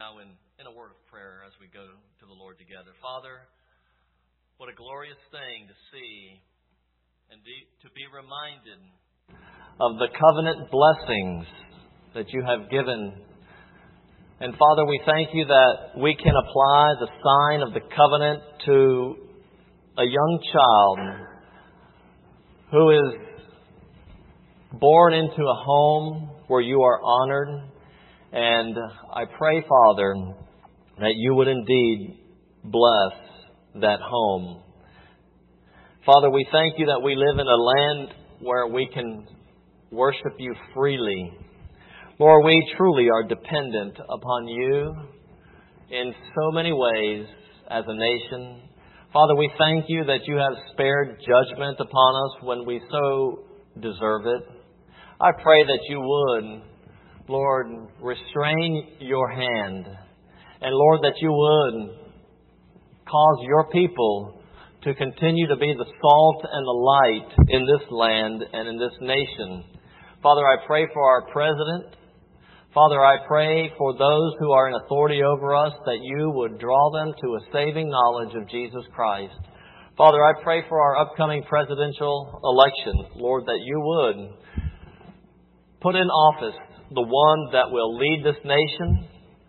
Now in a word of prayer as we go to the Lord together. Father, what a glorious thing to see and to be reminded of the covenant blessings that you have given. And Father, we thank you that we can apply the sign of the covenant to a young child who is born into a home where you are honored. And I pray, Father, that you would indeed bless that home. Father, we thank you that we live in a land where we can worship you freely. Lord, we truly are dependent upon you in so many ways as a nation. Father, we thank you that you have spared judgment upon us when we so deserve it. I pray that you would, Lord, restrain your hand. And Lord, that you would cause your people to continue to be the salt and the light in this land and in this nation. Father, I pray for our president. Father, I pray for those who are in authority over us that you would draw them to a saving knowledge of Jesus Christ. Father, I pray for our upcoming presidential election, Lord, that you would put in office the one that will lead this nation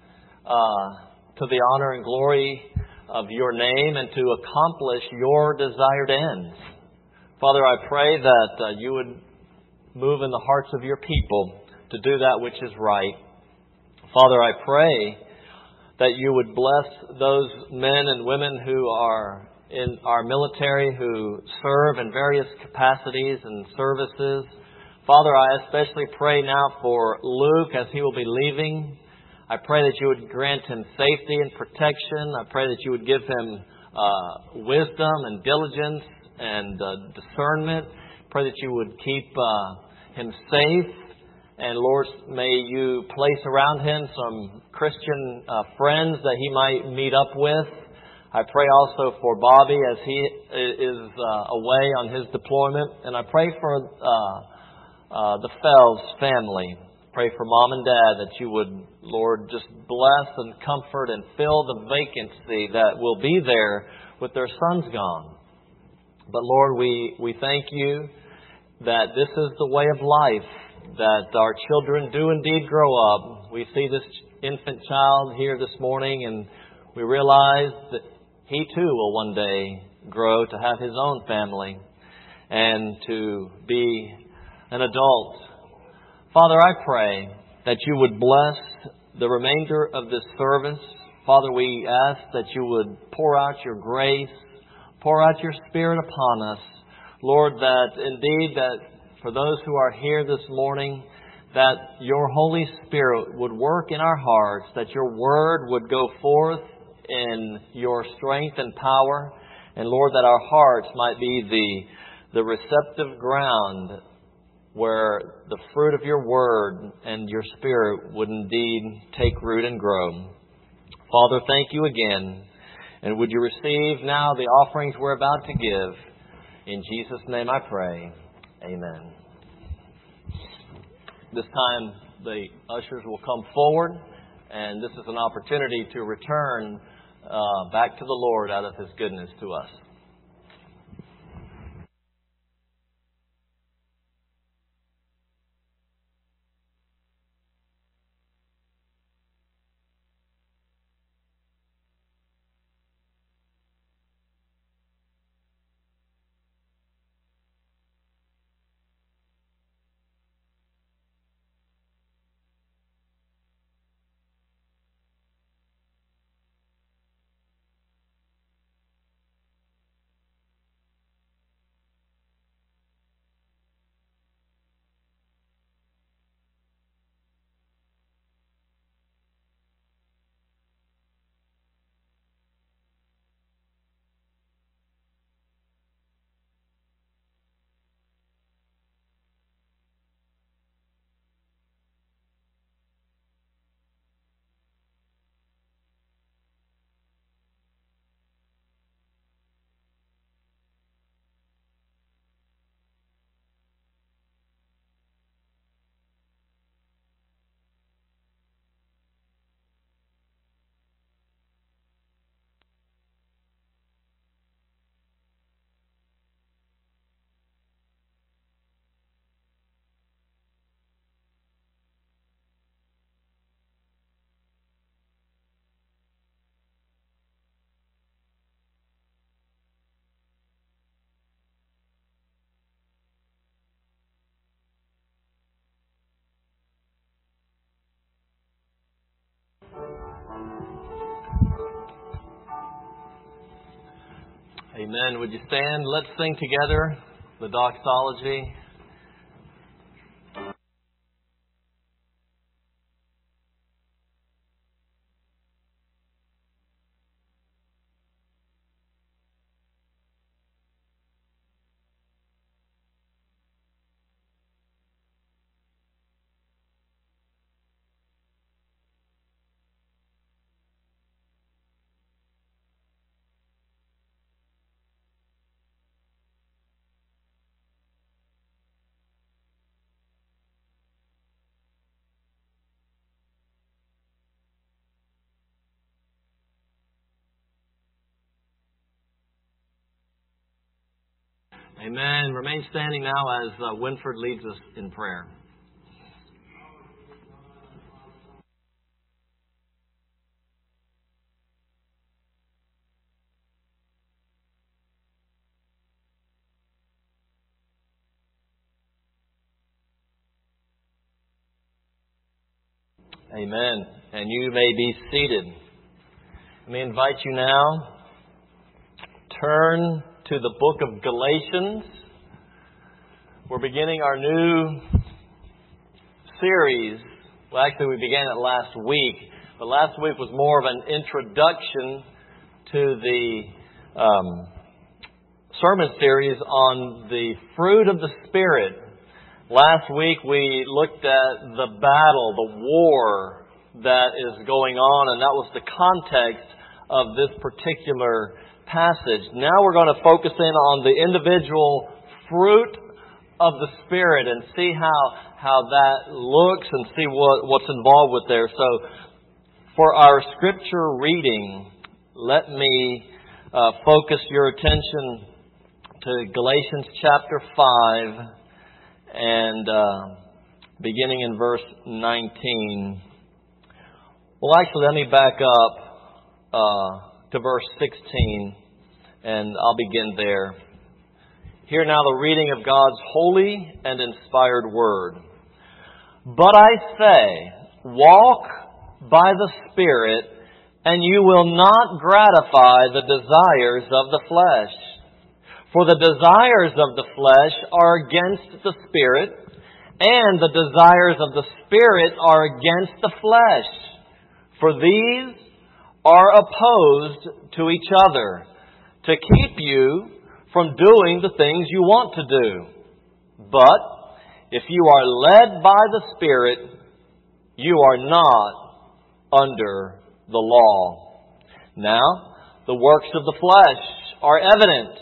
to the honor and glory of your name and to accomplish your desired ends. Father, I pray that you would move in the hearts of your people to do that which is right. Father, I pray that you would bless those men and women who are in our military, who serve in various capacities and services. Father, I especially pray now for Luke as he will be leaving. I pray that you would grant him safety and protection. I pray that you would give him wisdom and diligence and discernment. Pray that you would keep him safe. And Lord, may you place around him some Christian friends that he might meet up with. I pray also for Bobby as he is away on his deployment. And I pray for the Phelps family. Pray for Mom and Dad that you would, Lord, just bless and comfort and fill the vacancy that will be there with their sons gone. But Lord, we thank you that this is the way of life, that our children do indeed grow up. We see this infant child here this morning and we realize that he too will one day grow to have his own family and to be an adult. Father, I pray that you would bless the remainder of this service. Father, we ask that you would pour out your grace, pour out your Spirit upon us. Lord, that indeed that for those who are here this morning, that your Holy Spirit would work in our hearts, that your word would go forth in your strength and power. And Lord, that our hearts might be the receptive ground where the fruit of your word and your Spirit would indeed take root and grow. Father, thank you again. And would you receive now the offerings we're about to give? In Jesus' name I pray. Amen. This time the ushers will come forward, and this is an opportunity to return back to the Lord out of His goodness to us. Amen. Would you stand? Let's sing together the doxology. Amen. Remain standing now as Winford leads us in prayer. Amen. And you may be seated. Let me invite you now. Turn to the book of Galatians. We're beginning our new series. Well, actually, we began it last week. But last week was more of an introduction to the sermon series on the fruit of the Spirit. Last week we looked at the battle, the war that is going on, and that was the context of this particular passage. Now we're going to focus in on the individual fruit of the Spirit and see how that looks and see what's involved with there. So for our scripture reading, let me focus your attention to Galatians chapter 5 and beginning in verse 19. Well, actually, let me back up to verse 16, and I'll begin there. Hear now the reading of God's holy and inspired word. But I say, walk by the Spirit, and you will not gratify the desires of the flesh. For the desires of the flesh are against the Spirit, and the desires of the Spirit are against the flesh. For these are opposed to each other, to keep you from doing the things you want to do. But if you are led by the Spirit, you are not under the law. Now, the works of the flesh are evident: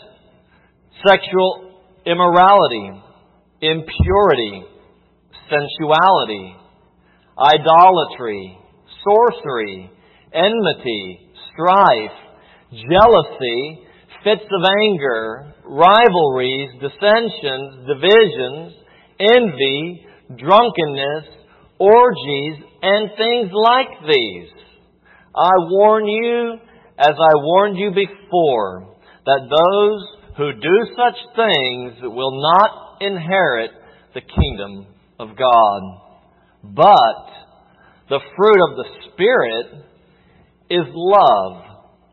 sexual immorality, impurity, sensuality, idolatry, sorcery, enmity, strife, jealousy, fits of anger, rivalries, dissensions, divisions, envy, drunkenness, orgies, and things like these. I warn you, as I warned you before, that those who do such things will not inherit the kingdom of God. But the fruit of the Spirit is love,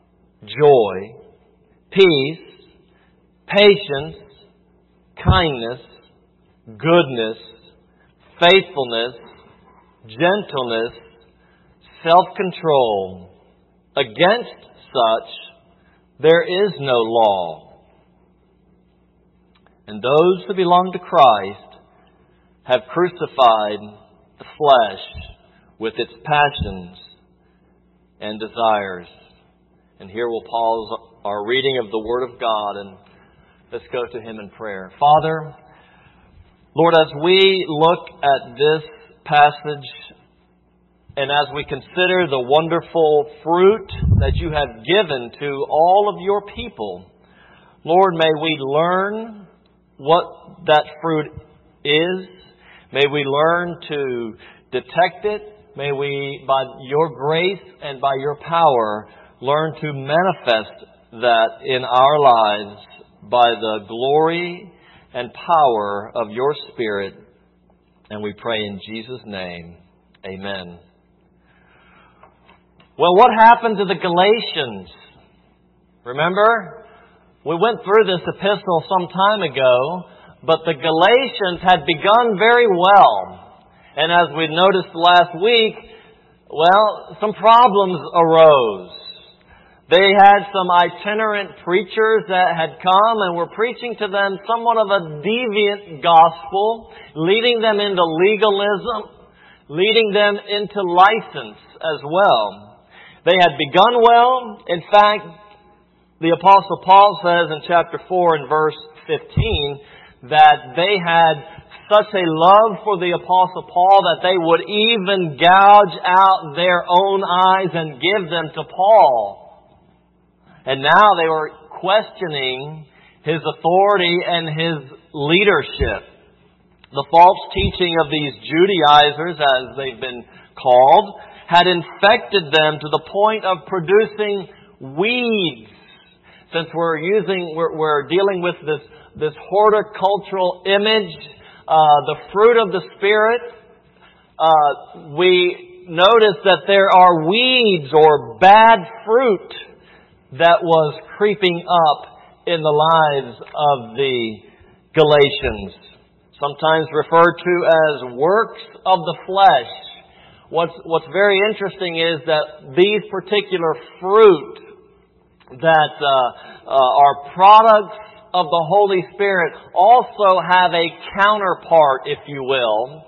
joy, peace, patience, kindness, goodness, faithfulness, gentleness, self-control. Against such there is no law. And those who belong to Christ have crucified the flesh with its passions and desires. And here we'll pause our reading of the Word of God and let's go to Him in prayer. Father, Lord, as we look at this passage and as we consider the wonderful fruit that you have given to all of your people, Lord, may we learn what that fruit is. May we learn to detect it. May we, by your grace and by your power, learn to manifest that in our lives by the glory and power of your Spirit. And we pray in Jesus' name. Amen. Well, what happened to the Galatians? Remember? We went through this epistle some time ago, but the Galatians had begun very well. And as we noticed last week, well, some problems arose. They had some itinerant preachers that had come and were preaching to them somewhat of a deviant gospel, leading them into legalism, leading them into license as well. They had begun well. In fact, the Apostle Paul says in chapter 4 and verse 15 that they had such a love for the Apostle Paul that they would even gouge out their own eyes and give them to Paul. And now they were questioning his authority and his leadership. The false teaching of these Judaizers, as they've been called, had infected them to the point of producing weeds. Since we're dealing with this horticultural image, the fruit of the Spirit, we notice that there are weeds or bad fruit that was creeping up in the lives of the Galatians. Sometimes referred to as works of the flesh. What's very interesting is that these particular fruit that are products of the Holy Spirit also have a counterpart, if you will.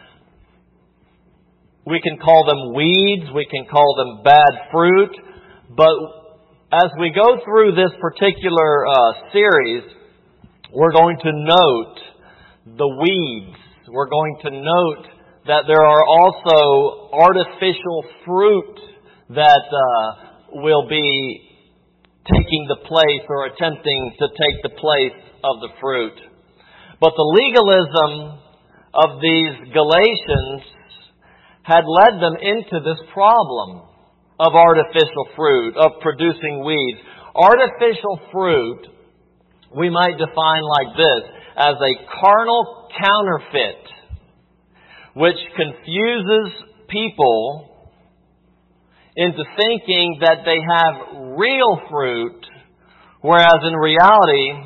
We can call them weeds, we can call them bad fruit, but as we go through this particular series, we're going to note the weeds. We're going to note that there are also artificial fruit that will be taking the place or attempting to take the place of the fruit. But the legalism of these Galatians had led them into this problem of artificial fruit, of producing weeds. Artificial fruit, we might define like this, as a carnal counterfeit, which confuses people into thinking that they have real fruit, whereas in reality,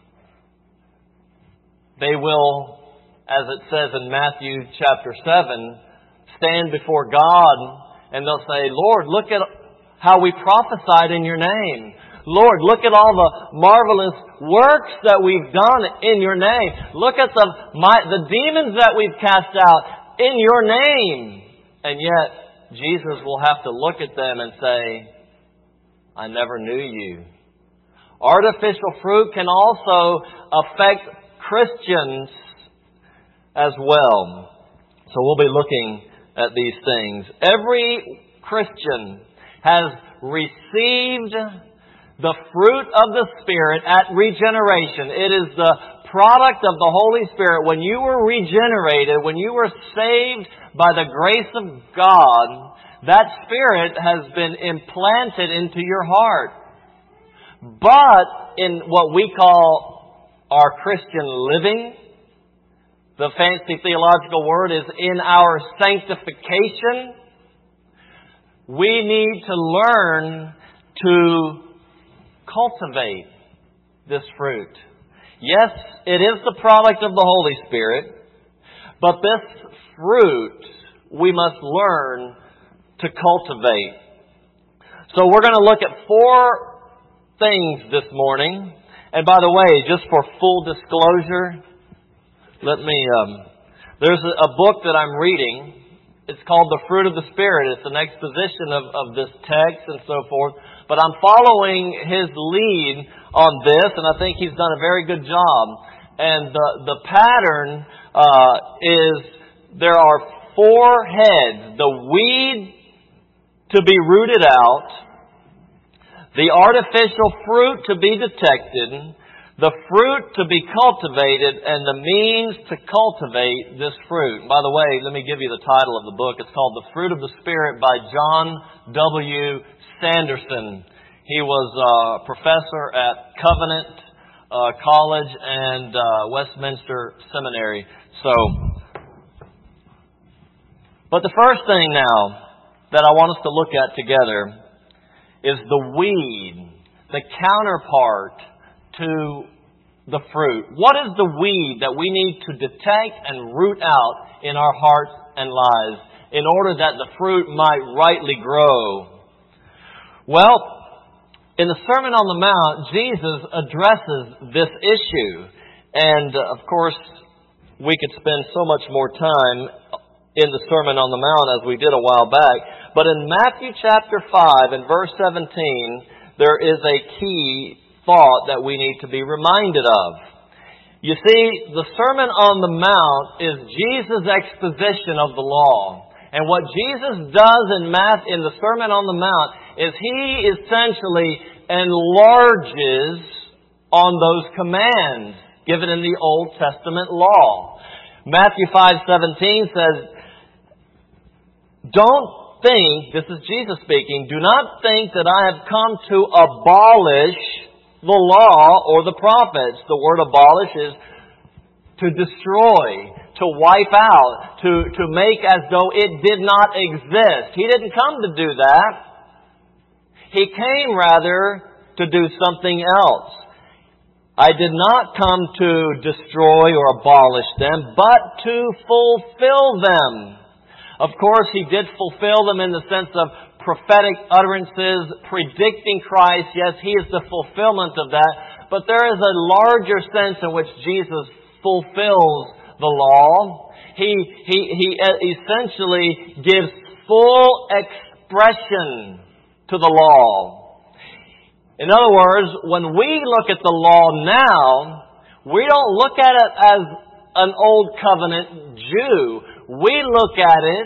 they will, as it says in Matthew chapter 7, stand before God and they'll say, Lord, look at how we prophesied in your name. Lord, look at all the marvelous works that we've done in your name. Look at the demons that we've cast out in your name. And yet, Jesus will have to look at them and say, I never knew you. Artificial fruit can also affect Christians as well. So we'll be looking at these things. Every Christian has received the fruit of the Spirit at regeneration. It is the product of the Holy Spirit. When you were regenerated, when you were saved by the grace of God, that Spirit has been implanted into your heart. But in what we call our Christian living, the fancy theological word is in our sanctification, we need to learn to cultivate this fruit. Yes, it is the product of the Holy Spirit, but this fruit we must learn to cultivate. So we're going to look at 4 things this morning. And by the way, just for full disclosure, there's a book that I'm reading. It's called The Fruit of the Spirit. It's an exposition of this text and so forth. But I'm following his lead on this, and I think he's done a very good job. And the pattern is there are 4 heads. The weed to be rooted out, the artificial fruit to be detected, the fruit to be cultivated, and the means to cultivate this fruit. By the way, let me give you the title of the book. It's called The Fruit of the Spirit by John W. Sanderson. He was a professor at Covenant College and Westminster Seminary. But the first thing now that I want us to look at together is the weed, the counterpart to the fruit? What is the weed that we need to detect and root out in our hearts and lives in order that the fruit might rightly grow? Well, in the Sermon on the Mount, Jesus addresses this issue. And, of course, we could spend so much more time in the Sermon on the Mount as we did a while back. But in Matthew chapter 5 and verse 17, there is a key thought that we need to be reminded of. You see, the Sermon on the Mount is Jesus' exposition of the law. And what Jesus does in the Sermon on the Mount is He essentially enlarges on those commands given in the Old Testament law. Matthew 5:17 says, "Don't think," this is Jesus speaking, "do not think that I have come to abolish the law or the prophets." The word abolish is to destroy, to wipe out, to make as though it did not exist. He didn't come to do that. He came rather to do something else. "I did not come to destroy or abolish them, but to fulfill them." Of course, He did fulfill them in the sense of prophetic utterances, predicting Christ. Yes, He is the fulfillment of that. But there is a larger sense in which Jesus fulfills the law. He essentially gives full expression to the law. In other words, when we look at the law now, we don't look at it as an old covenant Jew. We look at it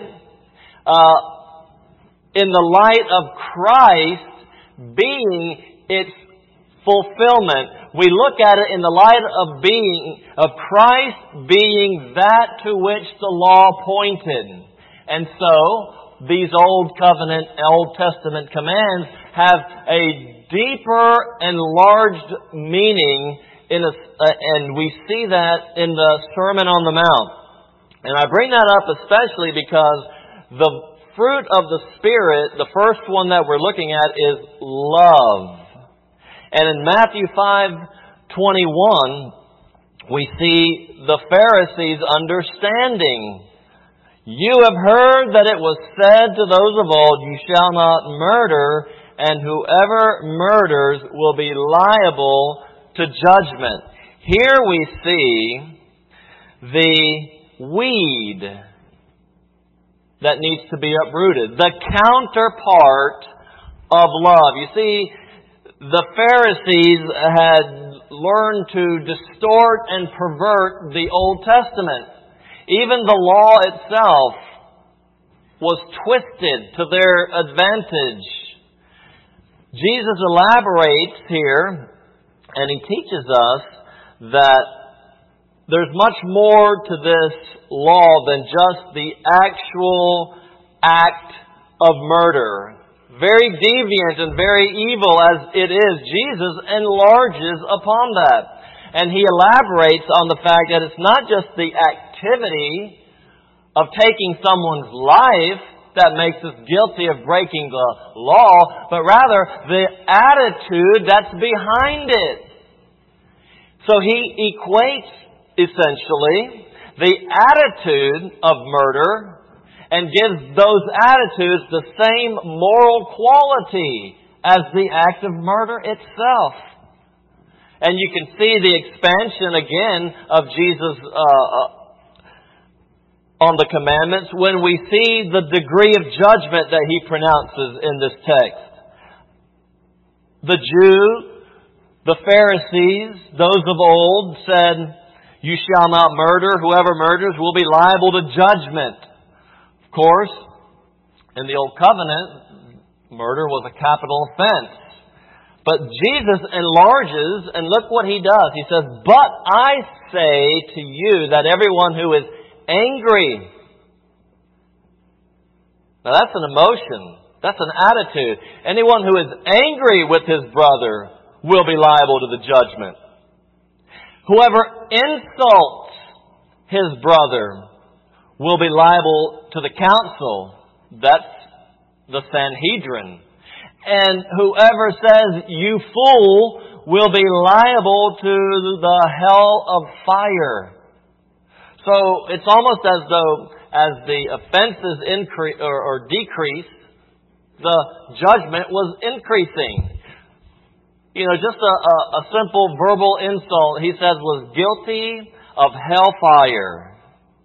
in the light of Christ being its fulfillment. We look at it in the light of Christ being that to which the law pointed. And so, these Old Covenant, Old Testament commands have a deeper, enlarged meaning, and we see that in the Sermon on the Mount. And I bring that up especially because the fruit of the Spirit, the first one that we're looking at, is love. And in Matthew 5:21, we see the Pharisees' understanding. "You have heard that it was said to those of old, 'You shall not murder,' and whoever murders will be liable to judgment." Here we see the weed that needs to be uprooted, the counterpart of love. You see, the Pharisees had learned to distort and pervert the Old Testament. Even the law itself was twisted to their advantage. Jesus elaborates here, and He teaches us that there's much more to this law than just the actual act of murder. Very deviant and very evil as it is, Jesus enlarges upon that. And He elaborates on the fact that it's not just the activity of taking someone's life that makes us guilty of breaking the law, but rather the attitude that's behind it. So He equates, essentially, the attitude of murder and gives those attitudes the same moral quality as the act of murder itself. And you can see the expansion again of Jesus on the commandments when we see the degree of judgment that He pronounces in this text. The Jew, the Pharisees, those of old said, "You shall not murder. Whoever murders will be liable to judgment." Of course, in the Old Covenant, murder was a capital offense. But Jesus enlarges, and look what He does. He says, "But I say to you that everyone who is angry..." Now that's an emotion. That's an attitude. Anyone who is angry with his brother will be liable to the judgment. Whoever insults his brother will be liable to the council. That's the Sanhedrin. And whoever says, "You fool," will be liable to the hell of fire. So it's almost as though as the offenses increase or decrease, the judgment was increasing. You know, just a simple verbal insult, he says, was guilty of hellfire.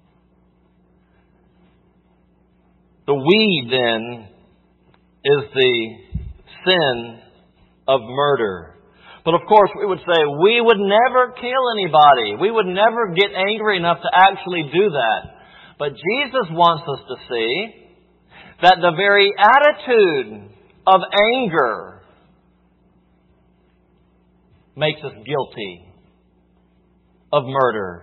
The weed, then, is the sin of murder. But of course, we would say, we would never kill anybody. We would never get angry enough to actually do that. But Jesus wants us to see that the very attitude of anger makes us guilty of murder.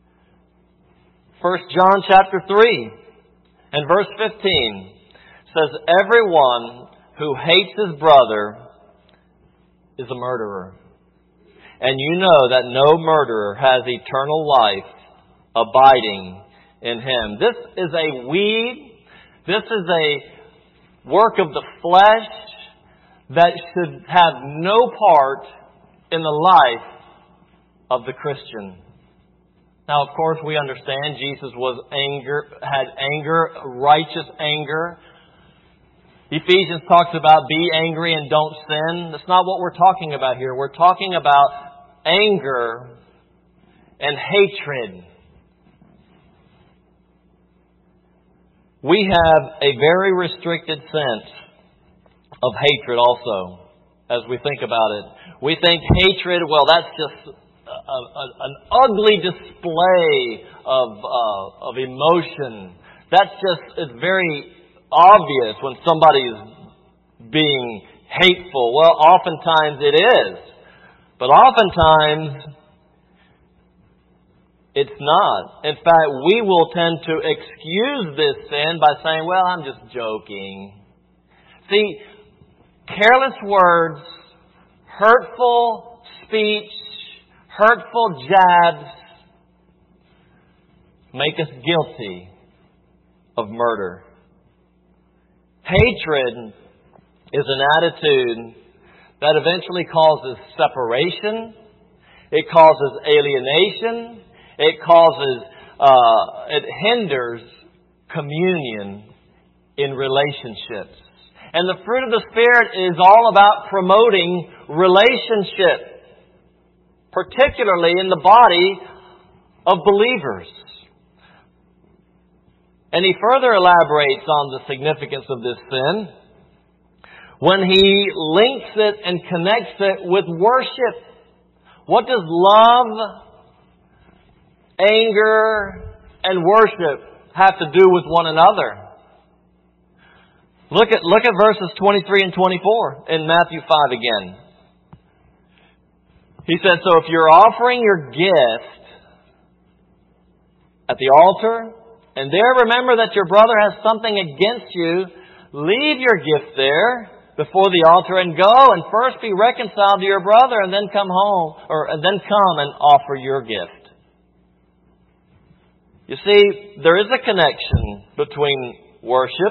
1 John chapter 3 and verse 15 says, everyone who hates his brother is a murderer. And you know that no murderer has eternal life abiding in him. This is a weed. This is a work of the flesh that should have no part in the life of the Christian. Now, of course, we understand Jesus had anger, righteous anger. Ephesians talks about be angry and don't sin. That's not what we're talking about here. We're talking about anger and hatred. We have a very restricted sense of hatred also, as we think about it. We think hatred, well, that's just an ugly display of emotion. It's very obvious when somebody is being hateful. Well, oftentimes it is. But oftentimes it's not. In fact, we will tend to excuse this sin by saying, well, I'm just joking. See, careless words, hurtful speech, hurtful jabs make us guilty of murder. Hatred is an attitude that eventually causes separation. It causes alienation. It hinders communion in relationships. And the fruit of the Spirit is all about promoting relationship, particularly in the body of believers. And he further elaborates on the significance of this sin when he links it and connects it with worship. What does love, anger, and worship have to do with one another? Look at verses 23 and 24 in Matthew 5 again. He says, so if you're offering your gift at the altar, and there remember that your brother has something against you, leave your gift there before the altar and go and first be reconciled to your brother and then come home, and then come and offer your gift. You see, there is a connection between worship,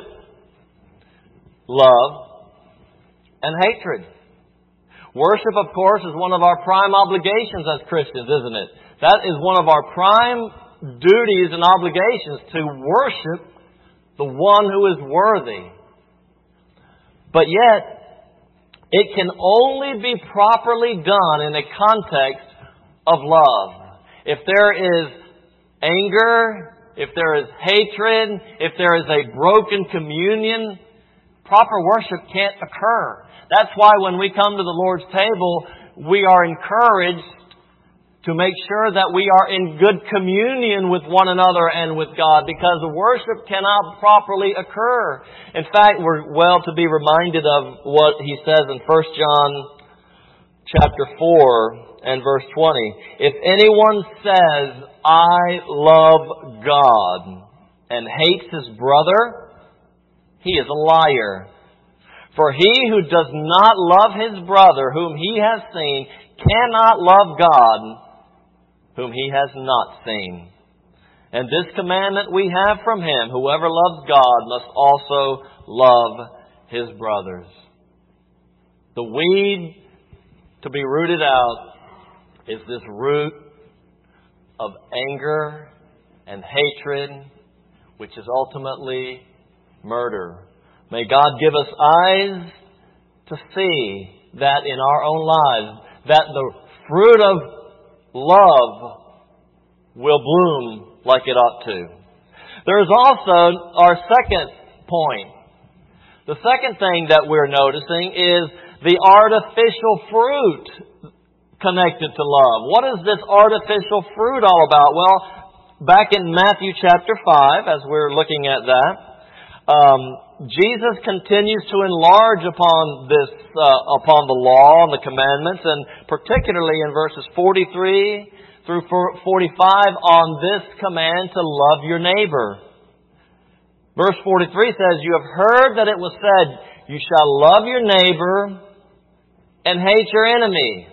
love, and hatred. Worship, of course, is one of our prime obligations as Christians, isn't it? That is one of our prime duties and obligations, to worship the one who is worthy. But yet, it can only be properly done in a context of love. If there is anger, if there is hatred, if there is a broken communion, proper worship can't occur. That's why when we come to the Lord's table, we are encouraged to make sure that we are in good communion with one another and with God, because the worship cannot properly occur. In fact, we're well to be reminded of what he says in 1 John chapter 4 and verse 20. If anyone says, I love God, and hates his brother, he is a liar. For he who does not love his brother whom he has seen cannot love God whom he has not seen. And this commandment we have from him, whoever loves God must also love his brothers. The weed to be rooted out is this root of anger and hatred, which is ultimately murder. May God give us eyes to see that in our own lives, that the fruit of love will bloom like it ought to. There is also our second point. The second thing that we're noticing is the artificial fruit connected to love. What is this artificial fruit all about? Well, back in Matthew chapter 5, as we're looking at that, Jesus continues to enlarge upon this, upon the law and the commandments, and particularly in verses 43 through 45 on this command to love your neighbor. Verse 43 says, "You have heard that it was said, 'You shall love your neighbor and hate your enemy.'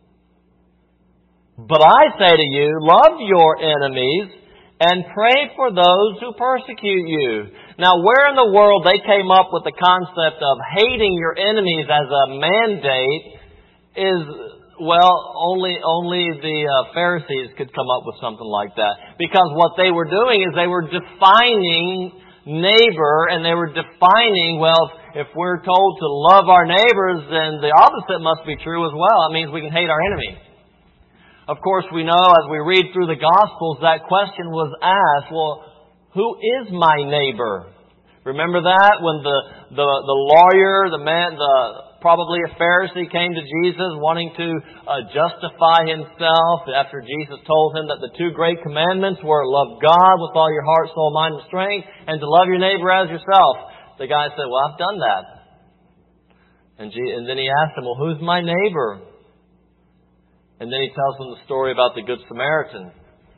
But I say to you, love your enemies and pray for those who persecute you." Now, where in the world they came up with the concept of hating your enemies as a mandate is, well, only the Pharisees could come up with something like that. Because what they were doing is they were defining neighbor, and they were defining, well, if we're told to love our neighbors, then the opposite must be true as well. It means we can hate our enemy. Of course, we know as we read through the Gospels, that question was asked, well, who is my neighbor? Remember that when the lawyer, the man, probably a Pharisee, came to Jesus wanting to justify himself after Jesus told him that the two great commandments were love God with all your heart, soul, mind, and strength, and to love your neighbor as yourself. The guy said, well, I've done that. And then he asked him, well, who's my neighbor? And then he tells them the story about the Good Samaritan.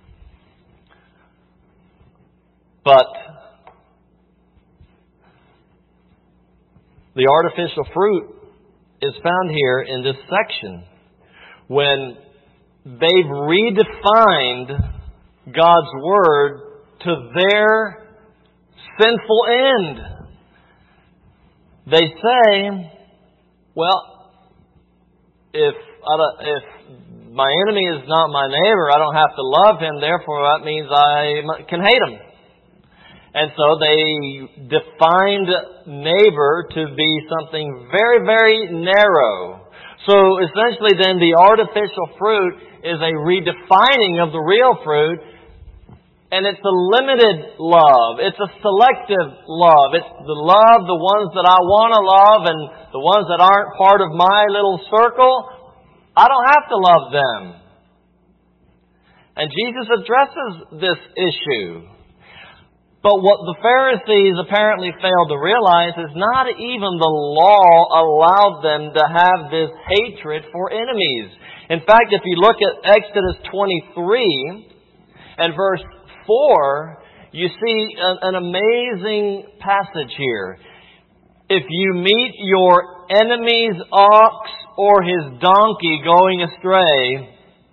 But the artificial fruit is found here in this section when they've redefined God's Word to their sinful end. They say, well, if my enemy is not my neighbor, I don't have to love him, therefore that means I can hate him. And so they defined neighbor to be something very, very narrow. So essentially then the artificial fruit is a redefining of the real fruit, and it's a limited love. It's a selective love. It's the love, the ones that I want to love, and the ones that aren't part of my little circle, I don't have to love them. And Jesus addresses this issue. But what the Pharisees apparently failed to realize is not even the law allowed them to have this hatred for enemies. In fact, if you look at Exodus 23 and verse 4, you see an amazing passage here. If you meet your enemy's ox or his donkey going astray,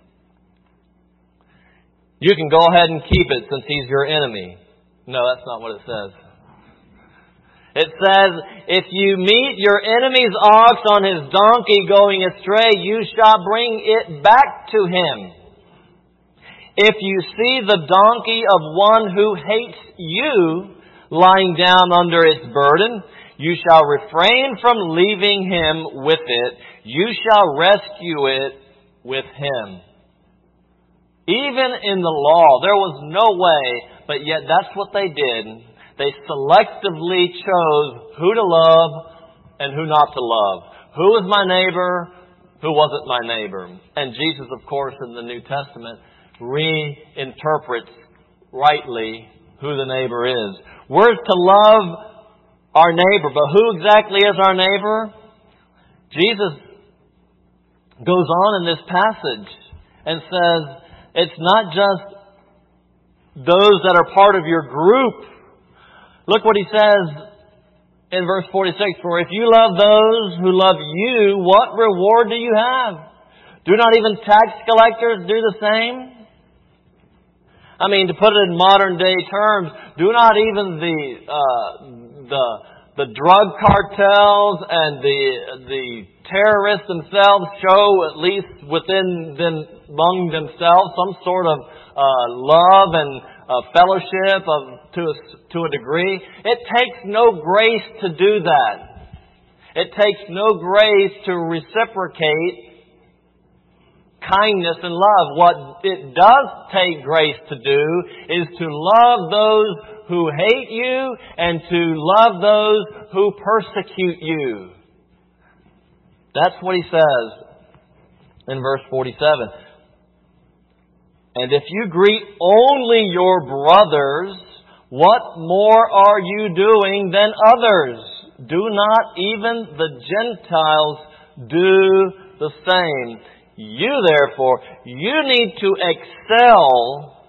you can go ahead and keep it since he's your enemy. No, that's not what it says. It says, if you meet your enemy's ox on his donkey going astray, you shall bring it back to him. If you see the donkey of one who hates you lying down under its burden, you shall refrain from leaving him with it. You shall rescue it with him. Even in the law, there was no way, but yet that's what they did. They selectively chose who to love and who not to love. Who was my neighbor? Who wasn't my neighbor? And Jesus, of course, in the New Testament, reinterprets rightly who the neighbor is. We're to love our neighbor, but who exactly is our neighbor? Jesus goes on in this passage and says, it's not just those that are part of your group. Look what he says in verse 46. For if you love those who love you, what reward do you have? Do not even tax collectors do the same? I mean, to put it in modern day terms, do not even the the drug cartels and the terrorists themselves show, at least among themselves, some sort of love and fellowship to a degree. It takes no grace to do that. It takes no grace to reciprocate kindness and love. What it does take grace to do is to love those who hate you and to love those who persecute you. That's what he says in verse 47. And if you greet only your brothers, what more are you doing than others? Do not even the Gentiles do the same? You, therefore, you need to excel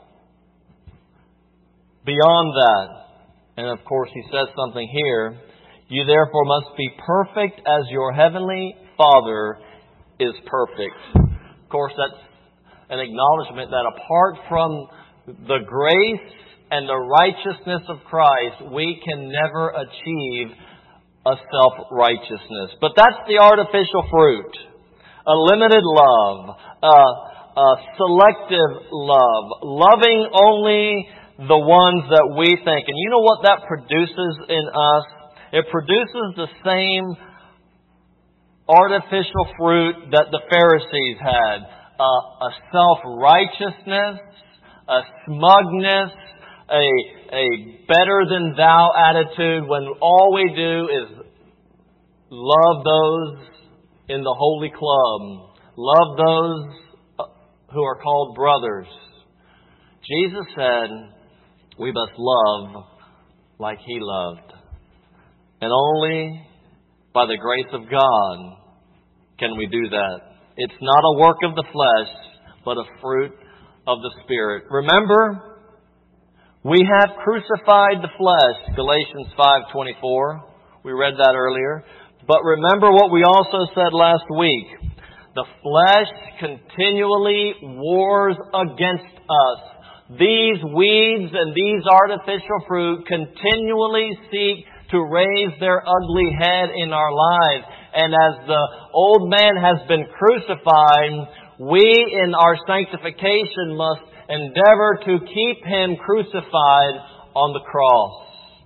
beyond that. And of course, he says something here. You, therefore, must be perfect as your heavenly Father is perfect. Of course, that's an acknowledgement that apart from the grace and the righteousness of Christ, we can never achieve a self-righteousness. But that's the artificial fruit. A limited love, a selective love, loving only the ones that we think. And you know what that produces in us? It produces the same artificial fruit that the Pharisees had. A self-righteousness, a smugness, a better-than-thou attitude when all we do is love those in the holy club. Love those who are called brothers. Jesus said we must love like He loved. And only by the grace of God can we do that. It's not a work of the flesh, but a fruit of the Spirit. Remember, we have crucified the flesh, Galatians 5:24. We read that earlier. But remember what we also said last week. The flesh continually wars against us. These weeds and these artificial fruit continually seek to raise their ugly head in our lives. And as the old man has been crucified, we in our sanctification must endeavor to keep him crucified on the cross.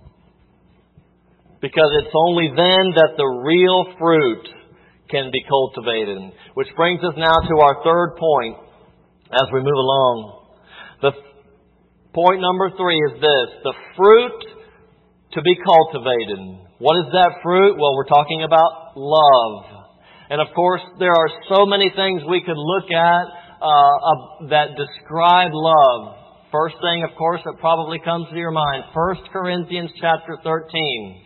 Because it's only then that the real fruit can be cultivated. Which brings us now to our third point as we move along. The point number 3 is this: the fruit to be cultivated. What is that fruit? Well, we're talking about love. And of course, there are so many things we could look at that describe love. First thing, of course, that probably comes to your mind, 1 Corinthians chapter 13.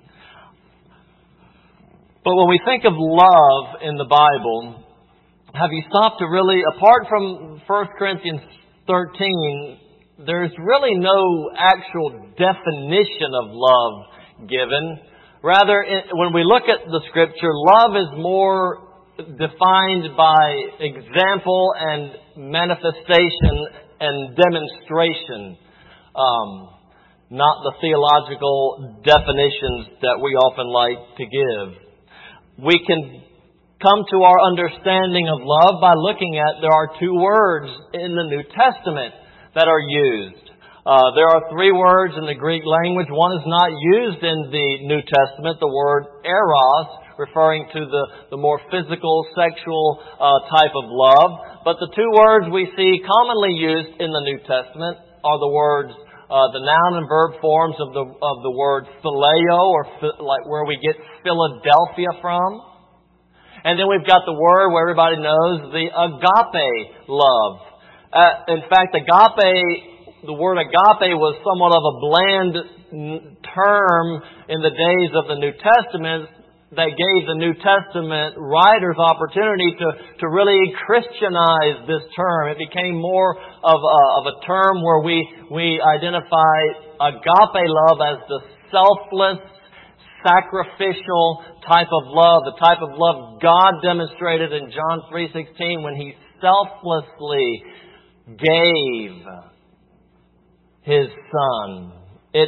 But when we think of love in the Bible, have you stopped to really, apart from 1 Corinthians 13, there's really no actual definition of love given. Rather, when we look at the Scripture, love is more defined by example and manifestation and demonstration, not the theological definitions that we often like to give. We can come to our understanding of love by looking at, there are 2 words in the New Testament that are used. There are 3 words in the Greek language. One is not used in the New Testament, the word eros, referring to the more physical, sexual type of love. But the 2 words we see commonly used in the New Testament are the words, the noun and verb forms of the word phileo, or like where we get Philadelphia from. And then we've got the word where everybody knows, the agape love. In fact, the word agape was somewhat of a bland term in the days of the New Testament that gave the New Testament writers opportunity to really Christianize this term. It became more of a term where we identify agape love as the selfless, sacrificial type of love, the type of love God demonstrated in John 3:16 when He selflessly gave His Son. It's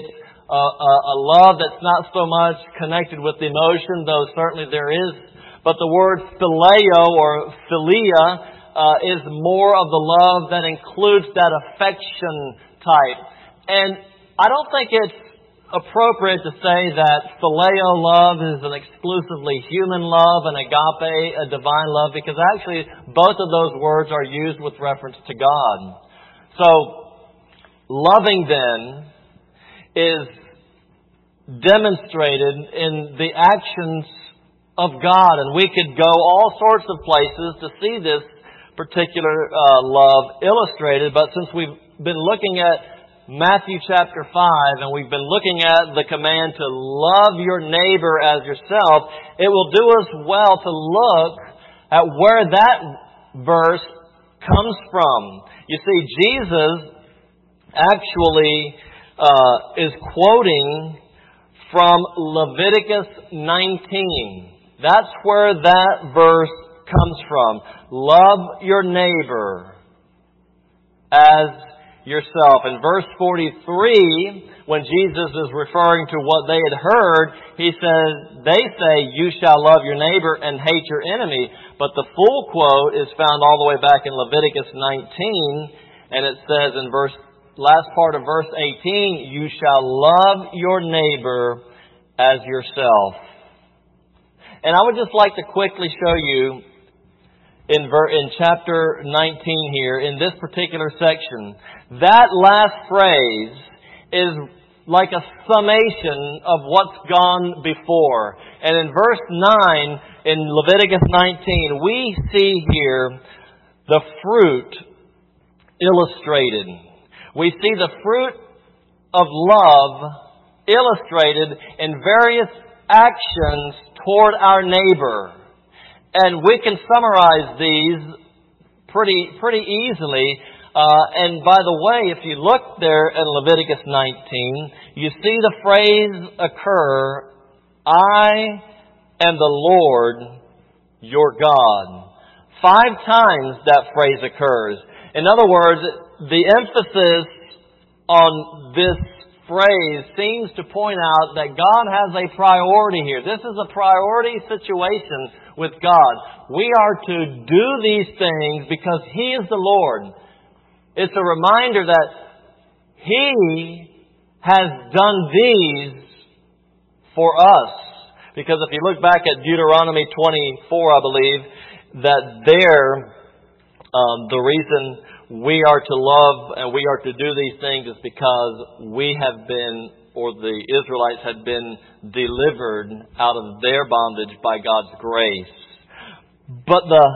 a love that's not so much connected with emotion, though certainly there is. But the word phileo or philia is more of the love that includes that affection type. And I don't think it's appropriate to say that phileo love is an exclusively human love and agape a divine love, because actually both of those words are used with reference to God. So, loving then is demonstrated in the actions of God. And we could go all sorts of places to see this particular love illustrated. But since we've been looking at Matthew chapter 5, and we've been looking at the command to love your neighbor as yourself, it will do us well to look at where that verse comes from. You see, Jesus actually is quoting from Leviticus 19. That's where that verse comes from. Love your neighbor as yourself. In verse 43, when Jesus is referring to what they had heard, He says, they say, you shall love your neighbor and hate your enemy. But the full quote is found all the way back in Leviticus 19, and it says in last part of verse 18, you shall love your neighbor as yourself. And I would just like to quickly show you in chapter 19 here, in this particular section, that last phrase is like a summation of what's gone before. And in verse 9, in Leviticus 19, we see here the fruit illustrated. We see the fruit of love illustrated in various actions toward our neighbor. And we can summarize these pretty easily. And by the way, if you look there in Leviticus 19, you see the phrase occur, I am the Lord your God. 5 times that phrase occurs. In other words, the emphasis on this phrase seems to point out that God has a priority here. This is a priority situation with God. We are to do these things because He is the Lord. It's a reminder that He has done these for us. Because if you look back at Deuteronomy 24, I believe, that there, the reason we are to love and we are to do these things is because we have been, or the Israelites had been delivered out of their bondage by God's grace. But the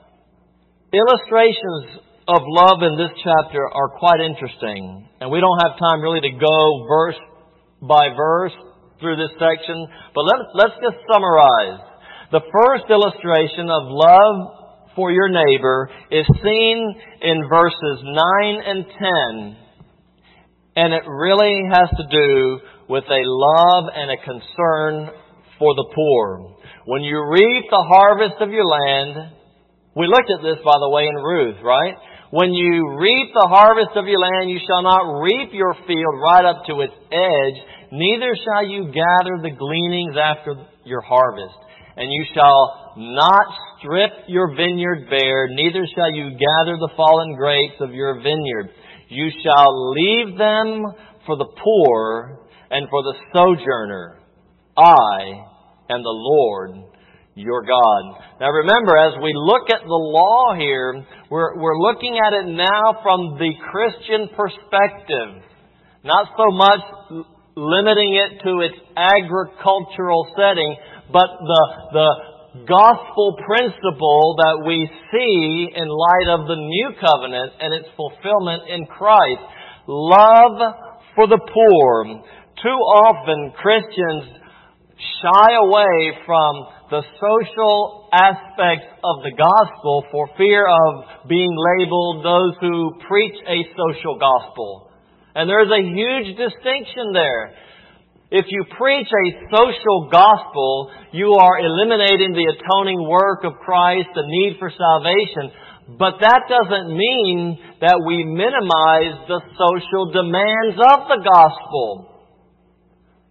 illustrations of love in this chapter are quite interesting. And we don't have time really to go verse by verse through this section. But let's just summarize. The first illustration of love for your neighbor is seen in verses 9 and 10. And it really has to do with a love and a concern for the poor. When you reap the harvest of your land, we looked at this, by the way, in Ruth, right? When you reap the harvest of your land, you shall not reap your field right up to its edge, neither shall you gather the gleanings after your harvest. And you shall not strip your vineyard bare, neither shall you gather the fallen grapes of your vineyard. You shall leave them for the poor and for the sojourner. I am the Lord your God. Now remember, as we look at the law here, we're looking at it now from the Christian perspective. Not so much limiting it to its agricultural setting, but the gospel principle that we see in light of the new covenant and its fulfillment in Christ. Love for the poor. Too often Christians shy away from the social aspects of the gospel for fear of being labeled those who preach a social gospel. And there's a huge distinction there. If you preach a social gospel, you are eliminating the atoning work of Christ, the need for salvation. But that doesn't mean that we minimize the social demands of the gospel.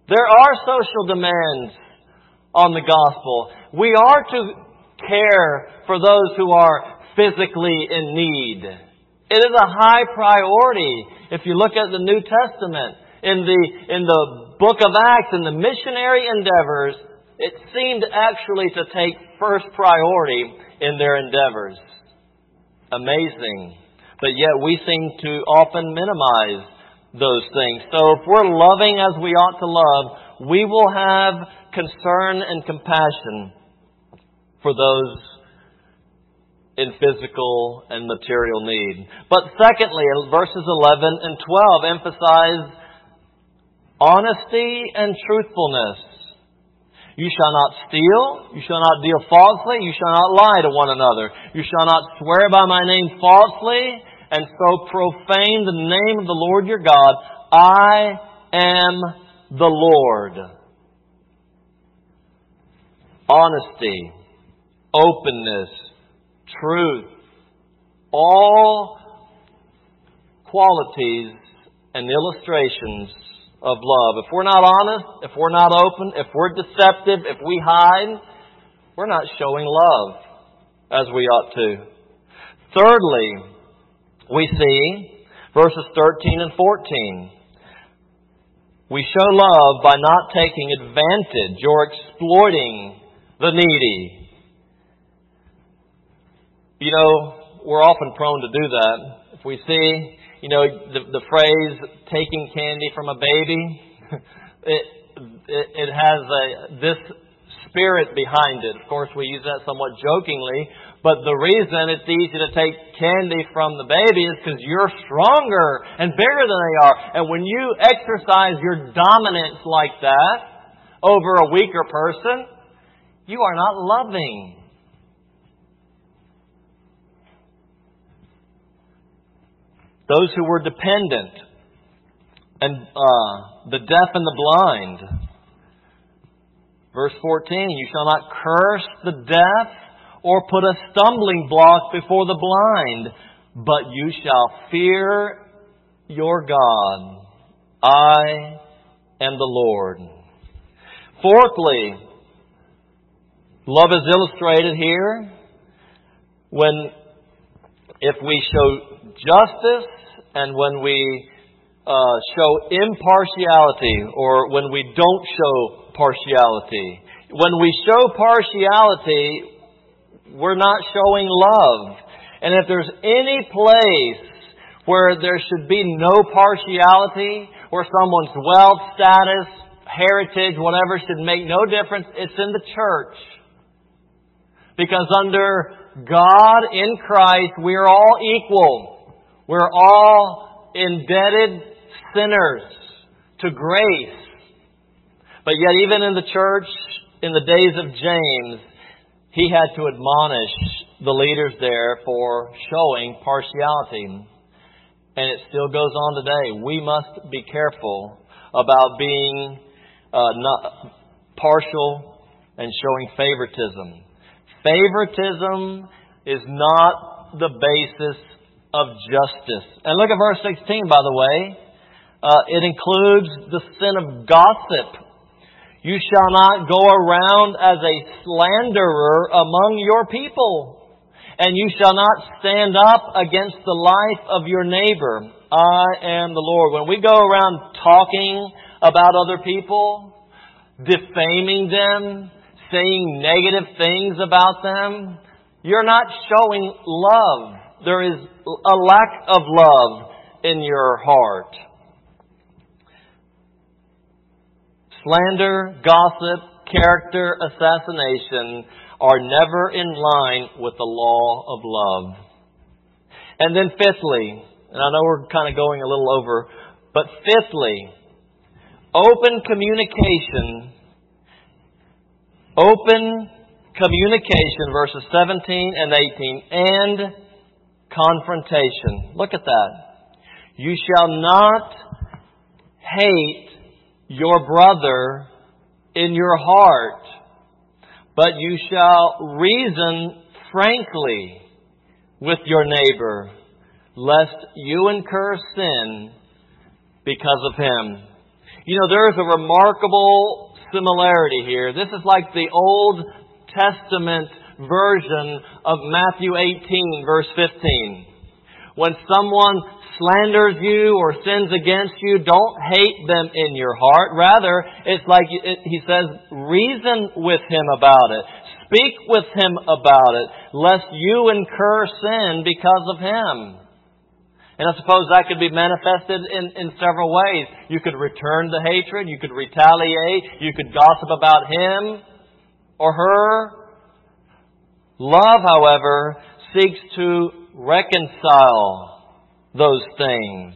There are social demands on the gospel. We are to care for those who are physically in need. It is a high priority. If you look at the New Testament, in the book of Acts, in the missionary endeavors, it seemed actually to take first priority in their endeavors. Amazing. But yet we seem to often minimize those things. So if we're loving as we ought to love, we will have concern and compassion for those in physical and material need. But secondly, verses 11 and 12 emphasize honesty and truthfulness. You shall not steal. You shall not deal falsely. You shall not lie to one another. You shall not swear by my name falsely, and so profane the name of the Lord your God. I am the Lord. Honesty, openness, truth, all qualities and illustrations of love. If we're not honest, if we're not open, if we're deceptive, if we hide, we're not showing love as we ought to. Thirdly, we see verses 13 and 14. We show love by not taking advantage or exploiting the needy. You know, we're often prone to do that. If we see, the phrase taking candy from a baby, it has this spirit behind it. Of course, we use that somewhat jokingly, but the reason it's easy to take candy from the baby is because you're stronger and bigger than they are. And when you exercise your dominance like that over a weaker person, you are not loving. Those who were dependent, and the deaf and the blind. Verse 14, you shall not curse the deaf or put a stumbling block before the blind, but you shall fear your God. I am the Lord. Fourthly, love is illustrated here if we show justice and when we show impartiality, or when we don't show partiality. When we show partiality, we're not showing love. And if there's any place where there should be no partiality, where someone's wealth, status, heritage, whatever should make no difference, it's in the church. Because under God in Christ, we are all equal. We're all indebted sinners to grace. But yet even in the church, in the days of James, he had to admonish the leaders there for showing partiality. And it still goes on today. We must be careful about being not partial and showing favoritism. Favoritism is not the basis of justice. And look at verse 16, by the way. It includes the sin of gossip. You shall not go around as a slanderer among your people, and you shall not stand up against the life of your neighbor. I am the Lord. When we go around talking about other people, defaming them, saying negative things about them, you're not showing love. There is a lack of love in your heart. Slander, gossip, character assassination are never in line with the law of love. And then fifthly, and I know we're kind of going a little over, but fifthly, open communication. Open communication, verses 17 and 18, and confrontation. Look at that. You shall not hate your brother in your heart, but you shall reason frankly with your neighbor, lest you incur sin because of him. You know, there is a remarkable similarity here. This is like the Old Testament version of Matthew 18, verse 15. When someone slanders you or sins against you, don't hate them in your heart. Rather, it's like he says, reason with him about it. Speak with him about it, lest you incur sin because of him. And I suppose that could be manifested in several ways. You could return the hatred. You could retaliate. You could gossip about him or her. Love, however, seeks to reconcile those things.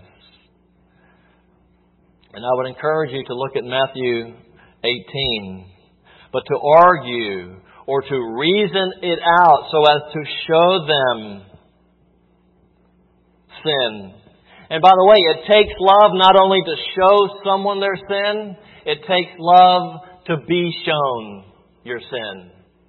And I would encourage you to look at Matthew 18. But to argue or to reason it out so as to show them sin. And by the way, it takes love not only to show someone their sin, it takes love to be shown your sin.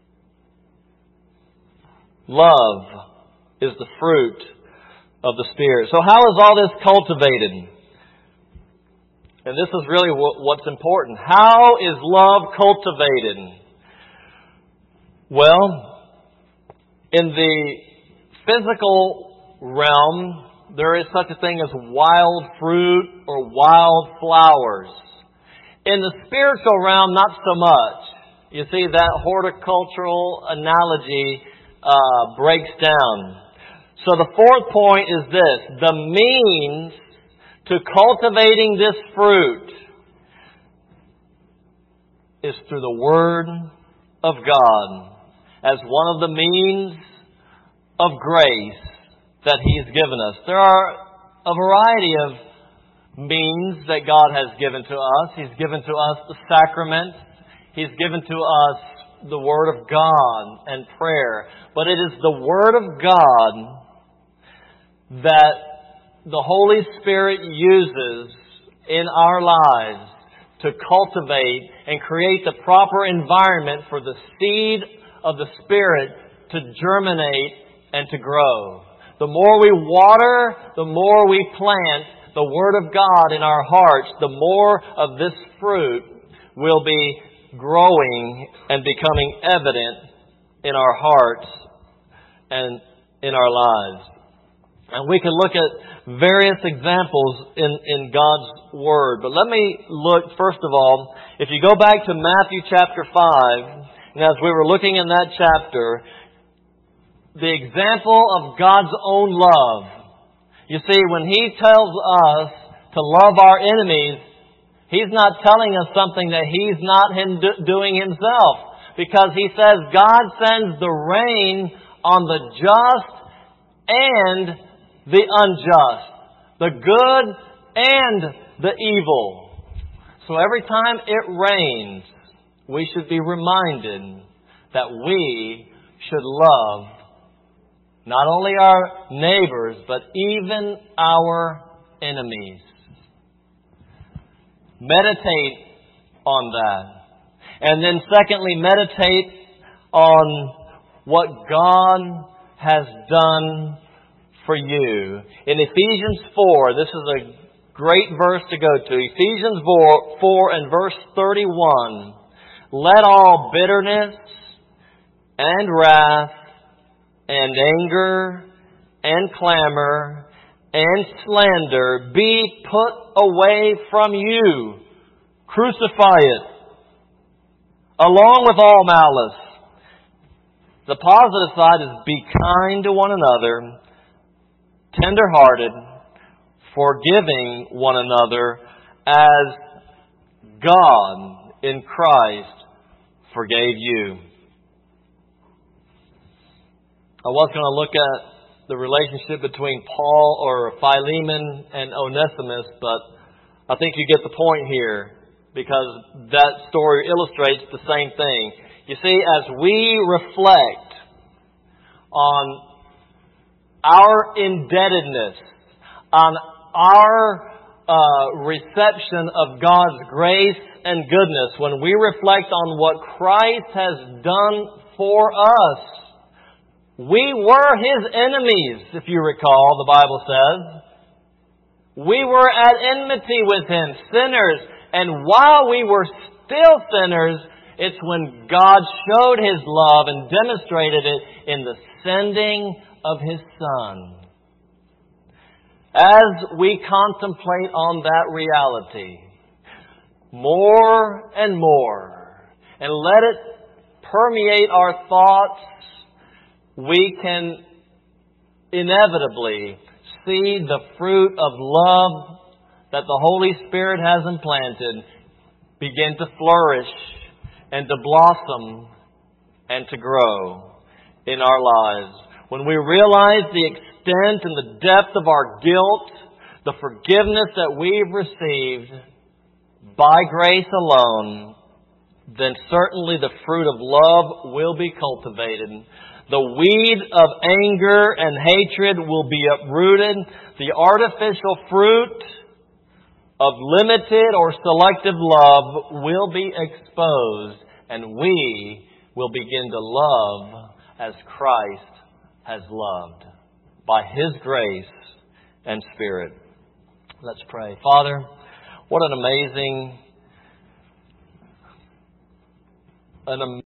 Love is the fruit of the Spirit. So how is all this cultivated? And this is really what's important. How is love cultivated? Well, in the physical realm, there is such a thing as wild fruit or wild flowers. In the spiritual realm, not so much. You see, that horticultural analogy breaks down. So the fourth point is this. The means to cultivating this fruit is through the Word of God as one of the means of grace that He has given us. There are a variety of means that God has given to us. He's given to us the sacraments. He's given to us the Word of God and prayer. But it is the Word of God that the Holy Spirit uses in our lives to cultivate and create the proper environment for the seed of the Spirit to germinate and to grow. The more we water, the more we plant the Word of God in our hearts, the more of this fruit will be growing and becoming evident in our hearts and in our lives. And we can look at various examples in God's Word. But let me look, first of all, if you go back to Matthew chapter 5, and as we were looking in that chapter, the example of God's own love. You see, when He tells us to love our enemies, He's not telling us something that He's not doing Himself. Because He says God sends the rain on the just and the unjust, the good and the evil. So every time it rains, we should be reminded that we should love not only our neighbors, but even our enemies. Meditate on that. And then secondly, meditate on what God has done for you. In Ephesians 4, this is a great verse to go to. Ephesians 4 and verse 31. Let all bitterness and wrath and anger and clamor and slander be put away from you. Crucify it, along with all malice. The positive side is be kind to one another, tender-hearted, forgiving one another as God in Christ forgave you. I was going to look at the relationship between Paul or Philemon and Onesimus, but I think you get the point here because that story illustrates the same thing. You see, as we reflect on our indebtedness, on our reception of God's grace and goodness, when we reflect on what Christ has done for us, we were His enemies, if you recall, the Bible says. We were at enmity with Him, sinners, And while we were still sinners, it's when God showed His love and demonstrated it in the sending of His Son. As we contemplate on that reality, more and more, and let it permeate our thoughts, we can inevitably see the fruit of love that the Holy Spirit has implanted begin to flourish and to blossom and to grow in our lives. When we realize the extent and the depth of our guilt, the forgiveness that we've received by grace alone, then certainly the fruit of love will be cultivated. The weed of anger and hatred will be uprooted. The artificial fruit of limited or selective love will be exposed, and we will begin to love as Christ has loved by His grace and Spirit. Let's pray. Father, what an amazing